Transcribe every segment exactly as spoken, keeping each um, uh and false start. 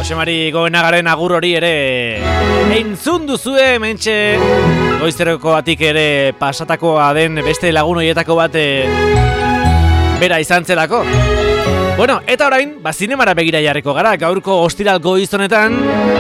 Josemari Goenagaren agur hori ere entzun duzue, mentxe goizteroko batik ere pasatakoa den beste lagun horietako bat e, bera izan zelako. Bueno, eta orain, ba, zinemara begira jarriko gara, gaurko ostiral goiz honetan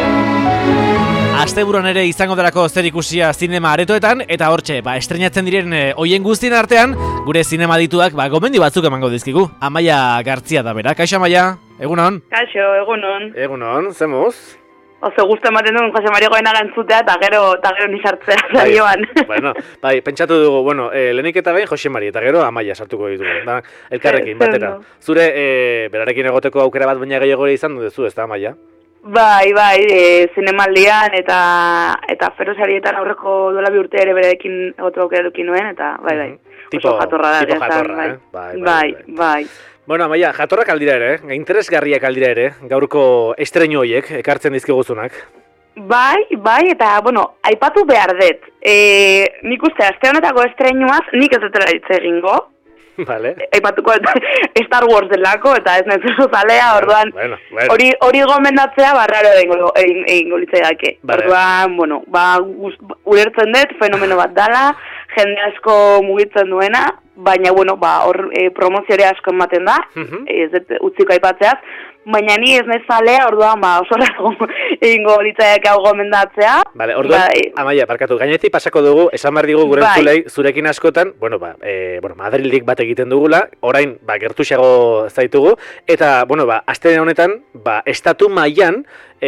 asteburuan ere izango delako zer ikusia zinema aretoetan, eta hortxe, ba, estrenatzen diren e, oien guztien artean, gure zinema dituak, ba, gomendio batzuk emango dizkigu. Amaia Gartzia da bera. Kaixo, Amaia? Egunon? Kaixo, egunon. Egunon, zemuz? Oso gustu ematen duen Josemari Goenagan entzutea eta gero, eta gero nisartzea zaioan. Bueno, bai, pentsatu dugu, bueno, eh, lehenik eta behin Josemari, eta gero Amaia sartuko ditugu. Da, elkarrekin, batera. Zure, eh, berarekin egoteko aukera bat baina gehiago izan duzu, ez da, Amaia? Bai, bai, e, zinemaldian eta eta ferosarietan aurreko duela bi urte ere berarekin egoteko aukera eduki nuen, eta bai, bai, tipo, oso jatorra da. Tipo jatorra, bai. eh? Bai, bai, bai, bai. bai. Bueno, Amaia, jatorrak aldira ere, eh? Interesgarriak aldira ere, gaurko estreinu horiek, ekartzen dizkiguzunak. Bai, bai, eta, bueno, aipatu behar dut. E, nik uste, aste honetako estreinuaz, nik ez dutela hitz egingo. Vale. Aipatuko Star Wars delako, eta ez nahi oso zalea, orduan, bueno, bueno. hori hori gomendatzea, barraro egingo, egingo litzaiake. Vale. Orduan, bueno, ba, ulertzen dut, fenomeno bat dala, jende asko mugitzen duena, baina, bueno, ba, hor e, promoziore asko ematen da, uh-huh. ez dut utziko aipatzeaz, baina ni ez nahi zalea, orduan, ba, oso rago egingo litzaiake hau gomendatzea. Vale, orduan, ba, e, Amaia, parkatu, gainetik pasako dugu, esan behar digu gure bai. Zulei, zurekin askotan, bueno, ba, e, bueno, Madrildik bat egiten dugula, orain, ba, gertuxago zaitugu, eta, bueno, ba, aste honetan, ba, estatu mailan,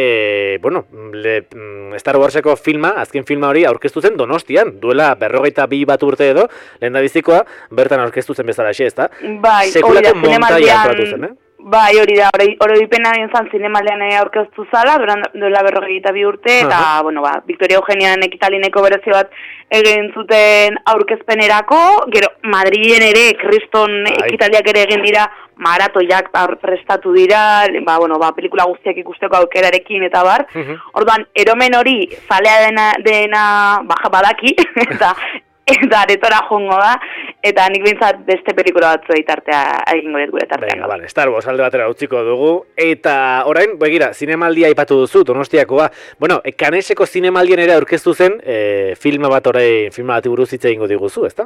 e, bueno, le, Star Warseko filma, azken filma hori aurkeztu zen Donostian, duela berrogeita bi bat urte edo, lehen da bizikoa, bertan aurkeztu zen bezala xe, ezta? Bai, sekulako montaia antolatu zen, eh? Bai, hori da, hori dipena gintzen zinemaldean aurkeztu zala, duela berrogeita bi urte, eta, uh-huh. bueno, ba, Victoria Eugenian ekitalineko berezio bat egin zuten aurkezpenerako, gero, Madriden ere, kriston ekitaliak ere egin dira, maratoiak prestatu dira, ba, bueno, ba, pelikula guztiak ikusteko aukerarekin eta bar, uh-huh. Orduan, eromen hori, zalea dena, dena baja badaki, eta, eta aretora jongo da, eta nik bintzat beste pelikula batzu eitartea egingo dut gure tartean. Venga, vale, Star Wars alde batera utziko dugu, eta orain, begira, zinemaldia aipatu duzu, Donostiakoa, bueno, Kaneseko zinemaldien ere aurkeztu zen, e, filma bat orain, filma bat buruz hitz egingo diguzu, ezta?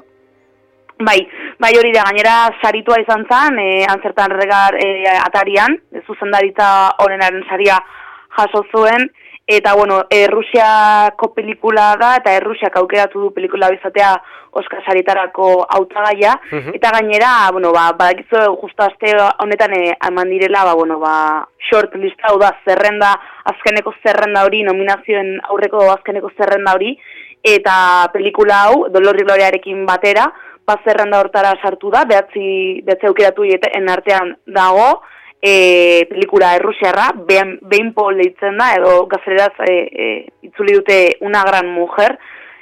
Bai, bai hori da, gainera saritua izan zen, e, antzertan regar e, atarian, zuzendaritza honenaren saria jaso zuen, eta, bueno, Errusiako pelikula da, eta Errusiak aukeratu du pelikula bizatea Oscar saritarako hautagaia, uh-huh. eta gainera, bueno, ba, badakizu justo aste honetan eman direla, ba, bueno, ba, short lista, hau da, zerrenda, azkeneko zerrenda hori, nominazioen aurreko azkeneko zerrenda hori, eta pelikula hau, Dolor y Gloriarekin batera, ba, zerrenda hortara sartu da, behatzi, behatzi aukeratu en artean dago, E, pelikula errusiarra, behin pol deitzen da, edo gazteraz e, e, itzuli dute Una gran mujer,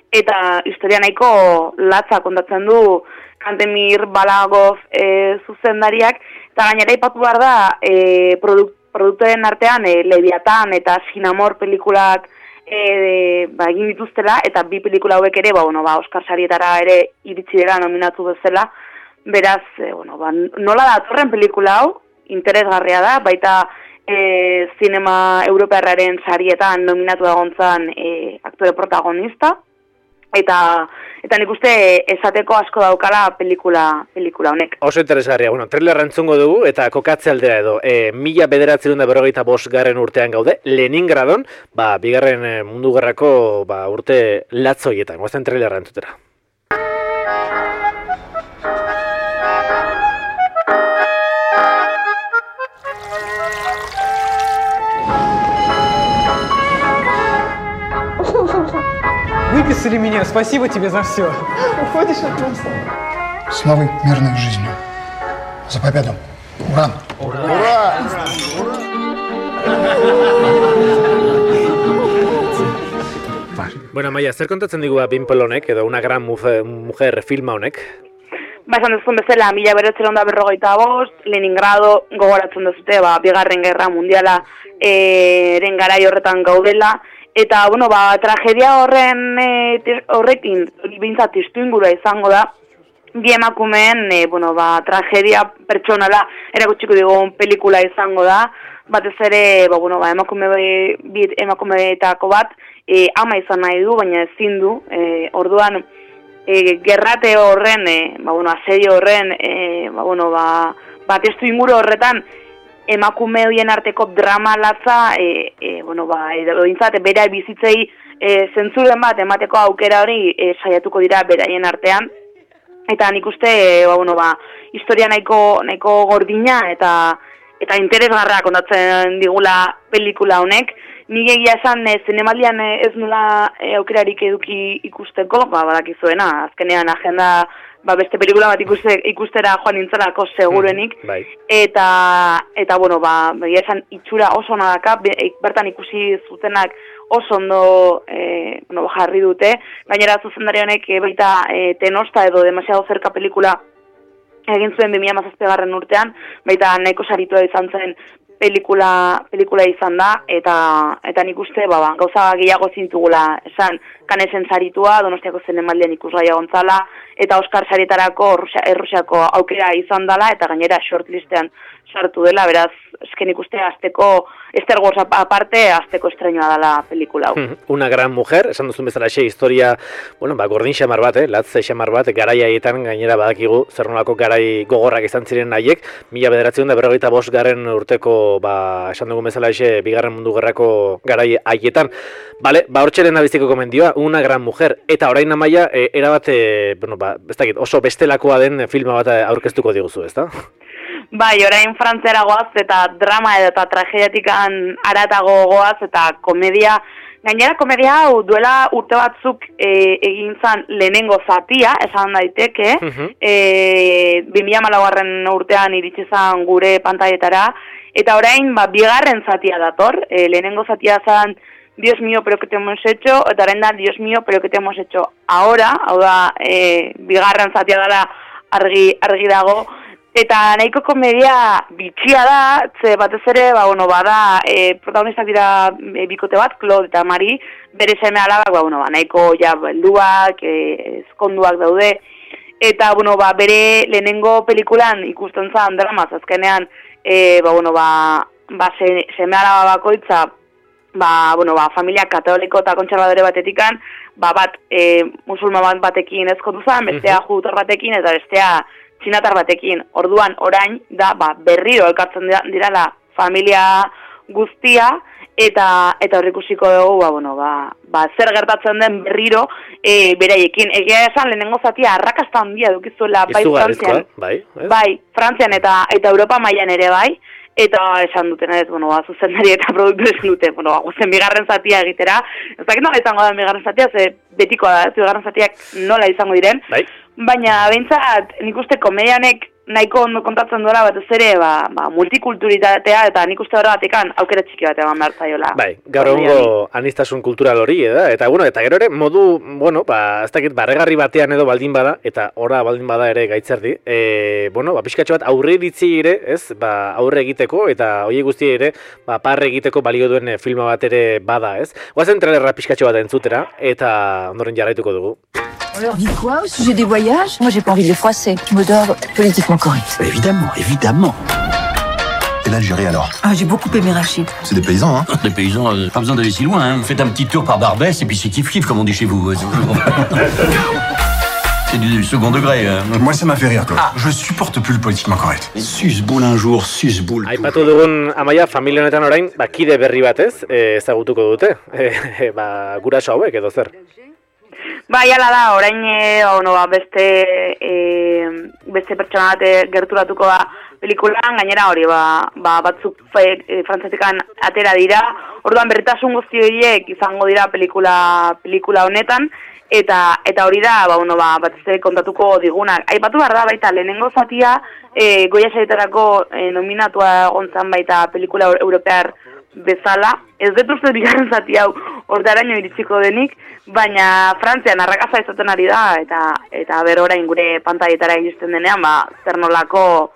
eta historia nahiko latza kontatzen du Kantemir Balagov e, zuzendariak, eta gainera ipatu behar da, e, produk, produktuen artean e, Leviatan eta Sin Amor pelikulak e, de, ba, egin dituztela, eta bi pelikula hauek ere, ba, bueno, ba, Oscar sarietara ere iritsi dela nominatu bezala, beraz, e, bueno, ba, nola da torren pelikula hau, interesgarria da, baita e, zinema europearraren sarietan nominatu dagontzan e, aktore protagonista, eta eta nik uste esateko asko daukala pelikula pelikula honek. Oso interesgarria, bueno, trailerra entzungo dugu, eta kokatze aldera edo, e, mila bederatzerun da berrogeita bost garren urtean gaude, Leningradon, ba, bigarren mundu gerrako ba, urte latzoietan, guazten trailerra entzutera. Выписали меня, спасибо тебе за все. Уходишь от нас. С новой мирной жизнью. За победу. Ура! Ура! Ура! Bueno, Amaia, zer kontatzen digu Pimple honek, edo Una gran mujer, mujer filma honek? Ba, esan duzun bezala, mila bederatziehun eta berrogeita bost, Leningrado gogoratzen duzute, ba, bigarren gerra mundiala eren garai horretan gaudela, eta, bueno, ba, tragedia horren e, horrekin, bintzat testuingurua izango da, bi emakumeen, e, bueno, ba, tragedia pertsonala erakutsiko digun pelikula izango da, batez ere, ba, bueno, ba, emakume, bi emakumeetako bat, e, ama izan nahi du, baina ezin du, e, orduan, e, gerrate horren, e, ba, bueno, asedio horren, e, ba, bueno, ba, ba, testu inguru horretan, emakume horien arteko drama latza, e, e, bueno, ba, edo dintzat, bera bizitzei e, zentzuren bat emateko aukera hori e, saiatuko dira beraien artean, eta nik uste, e, ba, bueno, ba, historia nahiko, nahiko gordina eta eta interesgarra kontatzen digula pelikula honek. Nik egia esan e, zinemaldian e, ez nula e, aukerarik eduki ikusteko, ba, badakizuena, azkenean agenda ba, beste pelikula bat ikuste, ikustera joan nintzelako segurenik, mm, bai. eta, eta bueno, ba, egia esan itxura oso nadaka, bertan ikusi zutenak oso ondo e, bueno, jarri dute, gainera zuzendari honek e, baita e, Tenosta edo Demasiado Cerca pelikula egin zuen bi mila hamazazpigarren urtean, baita nahiko saritua izan zen pelikula, pelikula izan da, eta eta nik uste ba, ba, gauza gehiago zintugula esan, Kanesen saritua, Donostiako Zinemaldian ikusgai gontzala, eta Oscar sarietarako Errusiako aukera izan dela, eta gainera shortlistean sartu dela, beraz, esken ikuste azteko, Star Wars aparte, azteko estreñoa dela pelikula hau. Una gran mujer, esan duzun bezala xe, historia, bueno, ba, gordin xamar bat, eh, latz xamar bat, garai haietan gainera badakigu, zer nolako garai gogorrak izan ziren haiek, mila bederatzen da berrogeita bost garen urteko, ba, esan dugun bezala xe, bigarren mundu gerrako garai haietan. Bale, ba, hortxeren abiztiko komendioa, Una gran mujer, eta orain amaia, e, erabat, e, bueno, ba, ez dakit, oso bestelakoa den filma bat aurkeztuko diguzu, ezta? Bai, orain frantziara goaz eta drama eta tragediatikan aratago goaz eta komedia. Gainera komedia hau duela urte batzuk e, egin zan lehenengo zatia, esan daiteke, uh-huh. e, bi mila hamalaugarren urtean iritsi zan gure pantailetara, eta orain ba, bigarren zatia dator, e, lehenengo zatia zan Dios mío, pero que te hemos hecho, eta orain da Dios mío, pero que te hemos hecho ahora, hau da, e, bigarren zatia dela argi, argi dago, eta nahiko komedia bitxia da, ze batez ere, ba, bueno, bada, e, protagonistak dira e, bikote bat, Claude eta Mari, bere seme alabak, ba, bueno, ba, nahiko ja belduak, e, ezkonduak daude, eta, bueno, ba, bere lehenengo pelikulan ikusten zan dramaz, azkenean, e, ba, bueno, ba, ba, se, seme alaba bakoitza, ba, bueno, ba, familia katoliko eta kontserbadore batetikan, ba, bat e, musulman bat batekin ezkotu zan, bestea uh-huh. judutar batekin, eta bestea txinatar batekin. Orduan, orain, da, ba, berriro elkartzen dirala familia guztia, eta eta horrikusiko dugu, ba, bueno, ba, ba, zer gertatzen den berriro e, beraiekin. Egia esan, lehenengo zatia arrakasta handia dukizuela, bai Frantzian, bai, bai, Frantzian eta, eta Europa mailan ere bai, eta esan duten ez, bueno, ba, zuzendari eta produktu esan dute, bueno, ba, guzen bigarren zatia egitera, ez dakit nola izango da bigarren zatia, ze betikoa da, ez bigarren zatiak nola izango diren, bai. Baina, behintzat, nik uste komedianek nahiko ondo kontatzen duela batez ere, ba, ba, multikulturitatea, eta nik uste horregatik aukera txiki bat eman behar zaiola. Bai, gaur egungo aniztasun kultural hori, eda? Eta, bueno, eta gero ere, modu, bueno, ba, ez dakit, barregarri batean edo baldin bada, eta ora baldin bada ere gaitzerdi, e, bueno, ba, pixkatxo bat aurre iritzi ere, ez, ba, aurre egiteko, eta horiek guzti ere, ba, parre egiteko balio duen filma bat ere bada, ez? Oazen trailerra pixkatxo bat entzutera, eta ondoren jarraituko dugu. Alors, dis quoi au sujet des voyages? Moi, j'ai pas envie de les froisser. Je me dois politiquement correct. Évidemment, évidemment. Et l'Algérie, alors? Ah, j'ai beaucoup aimé Rachid. C'est des paysans, hein? Des paysans, euh, pas besoin d'aller si loin, hein. Vous faites un petit tour par Barbès et puis c'est kiff-kiff, comme on dit chez vous. C'est du second degré. Hein. Moi, ça m'a fait rire, quoi. Ah. Je supporte plus le politiquement correct. Susboule un jour, susboule tout. Aipatu dugun amaia, familia honetan orain, ba, kide berri batez, e, ezagutuko dute. E, e, ba, guraso hauek edo zer. Bai, ala da, orain e, ono, ba, beste, e, beste pertsona bat gerturatuko da pelikulan, gainera hori, ba, ba, batzuk e, frantzatikan atera dira, orduan berritasun guzti horiek izango dira pelikula, pelikula honetan, eta eta hori da, ba, bueno, ba, bat ez kontatuko digunak. Aipatu behar da, baita, lehenengo zatia, e, Goya sarietarako e, nominatua gontzan baita pelikula europear bezala, ez dut uste bigarren zati hau ordaraino iritsiko denik, baina Frantzian arrakasta izaten ari da, eta eta ber orain gure pantailetara iristen denean, ba, zer nolako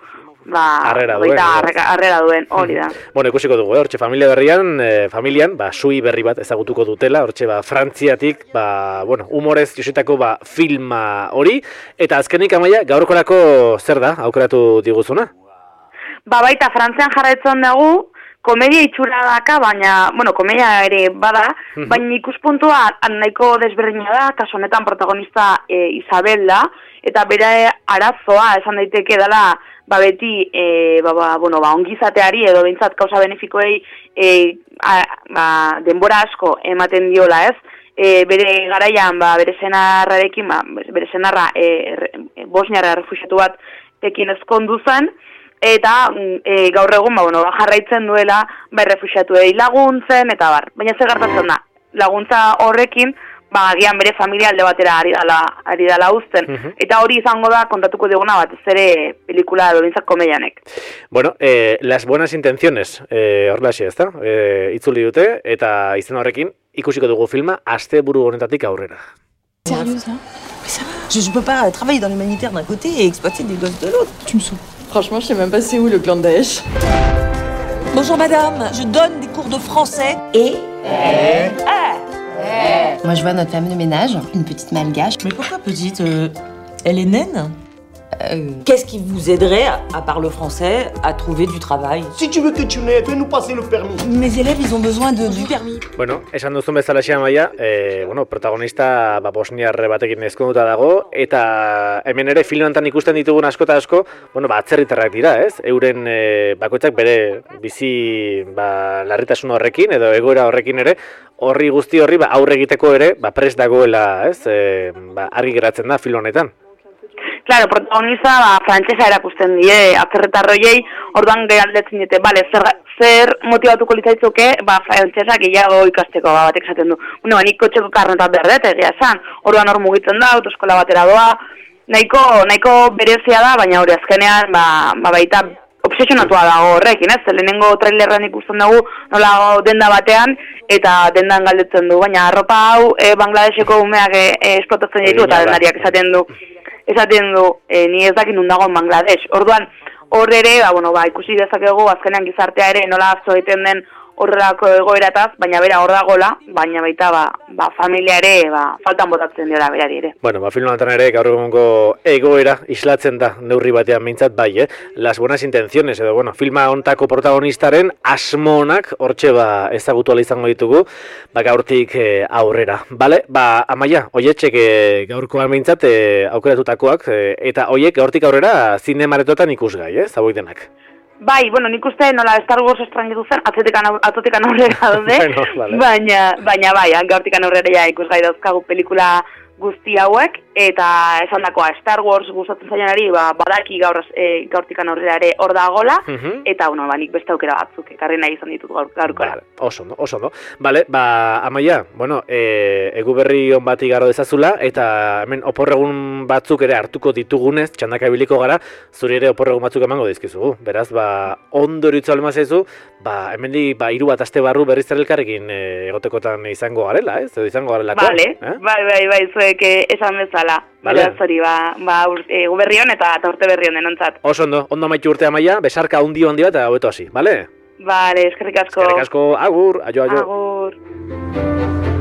ba, Harrera duen, baita edo. harrera, harrera duen, hori da. Bueno, ikusiko dugu, eh, hortxe familia berrian, eh, familian, ba, sui berri bat ezagutuko dutela, hortxe, ba, Frantziatik, ba, bueno, humorez jositako, ba, filma hori, eta azkenik Amaia, gaurkorako zer da, aukeratu diguzuna? Ba, baita, Frantzian jarraitzen dugu, komedia itxura daka, baina, bueno, komedia ere bada, baina ikuspuntua nahiko desberdina da, kasu honetan protagonista e, Isabel da, eta bere arazoa esan daiteke dela, ba beti, e, ba, ba, bueno, ba, ongizateari edo behintzat kausa benefikoei e, a, ba, denbora asko ematen diola, ez? E, bere garaian, ba, bere senarrarekin, ba, bere senarra e, bosniarra refuxiatu bat ekin ezkondu zen, eta e, gaur egun ba, bueno, ba, jarraitzen duela ba, refuxiatuei laguntzen, eta bar. Baina zer gertatzen da, laguntza horrekin, ba, agian bere familia alde batera ari dala, ari dala uzten. Uh-huh. Eta hori izango da kontatuko diguna bat, ez ere pelikula dorintzak komedianek. Bueno, eh, las buenas intenciones, eh, horlaxe ez da, eh, itzuli dute, eta izen horrekin ikusiko dugu filma asteburu honetatik aurrera. Sérieux, ça? Mais ça va. Je, je peux pas travailler dans l'humanitaire d'un côté et exploiter des gosses de l'autre. Tu me saoules. Franchement, je sais même pas c'est où le clan de Daesh. Bonjour madame, je donne des cours de français et... Eh. Eh. Moi je vois notre femme de ménage, une petite malgache. Mais pourquoi petite euh, Elle est naine euh... Qu'est-ce qui vous aiderait, à part le français, à trouver du travail? Si tu veux que tu n'aies, fais-nous passer le permis. Mes élèves, ils ont besoin de, du permis. Bueno, esan duzun bezalaxe Amaia, eh, bueno, protagonista ba, bosniarre batekin ezkonduta dago, eta hemen ere filmantan ikusten ditugun asko eta asko, bueno, ba, atzerritarrak dira, ez? Euren eh, bakoitzak bere bizi ba, larritasun horrekin, edo egoera horrekin ere, horri guzti horri ba, aurre egiteko ere, ba, prest dagoela, ez? E, ba, argi geratzen da film honetan. Claro, protagonista ba, frantsesa erakusten die atzerritarroiei, orduan galdetzen dute, bale, zer, zer motibatuko litzaitzuke, ba, frantsesa gehiago ikasteko, ba, batek esaten du. Bueno, nik kotxeko karnetat berdet, egia esan, orduan hor mugitzen da, autoeskola batera doa, nahiko, nahiko berezia da, baina hori azkenean, ba, ba baita, obsesionatua dago horrekin, ez? Lehenengo trailerran ikusten dugu, nola denda batean, eta dendan galdetzen du, baina arropa hau e, Bangladeseko umeak e, e, esplotatzen ditu, eta dendariak esaten du, esaten du, e, ni ez dakit nun dagoen Bangladesh. Orduan, hor ere, ba, bueno, ba, ikusi dezakegu, azkenean gizartea ere, nola azo egiten den horrelako egoerataz, baina bera hor dagola, baina baita ba, ba, familia ere ba, faltan botatzen dira berari ere. Bueno, ba, film honetan ere gaur egungo egoera islatzen da neurri batean mintzat bai, eh? Las buenas intenciones, edo, bueno, filma hontako protagonistaren asmonak hortxe ba, ezagutu ala izango ditugu, ba, gaurtik eh, aurrera. Bale? Ba, Amaia, oietxek eh, gaurkoan mintzat eh, aukeratutakoak, eh, eta oiek gaurtik aurrera zinemaretotan ikusgai, eh? Zauek denak. Bai, bueno, nik uste nola Star Wars estrangetu zen, atzotikan aurrera daude, bueno, vale. baina, baina bai, gaurtikan aurrera ja ikusgai dauzkagu pelikula guzti hauek, eta esan dakoa Star Wars gustatzen zailanari, ba, badaki gaur, e, gaurtikan aurrera ere hor dagola, uh-huh. eta bueno, ba, nik beste aukera batzuk, ekarri nahi izan ditut gaur, gaurkora. Vale, oso ondo, oso ondo. Bale, ba, Amaia, bueno, e, egu berri on bat igaro dezazula, eta hemen oporregun batzuk ere hartuko ditugunez, txandaka ibiliko gara, zuri ere oporregun batzuk emango dizkizugu. Beraz, ba, ondo eritzu alma zaizu, ba, hemen di, ba, hiru bat aste barru berriz elkarrekin e, egotekotan izango garela, ez? Edo izango garelako. Vale, eh? bai, bai, bai, zuek esan bezala. Vale. Beraz hori, ba, ba egu berri hon eta, eta urte berri hon denontzat. Oso ondo, ondo maitu urte Amaia, besarka hundi handi bat eta hobeto hasi, bale? Vale, eskerrik asko. Eskerrik asko, agur, aio, aio. Agur.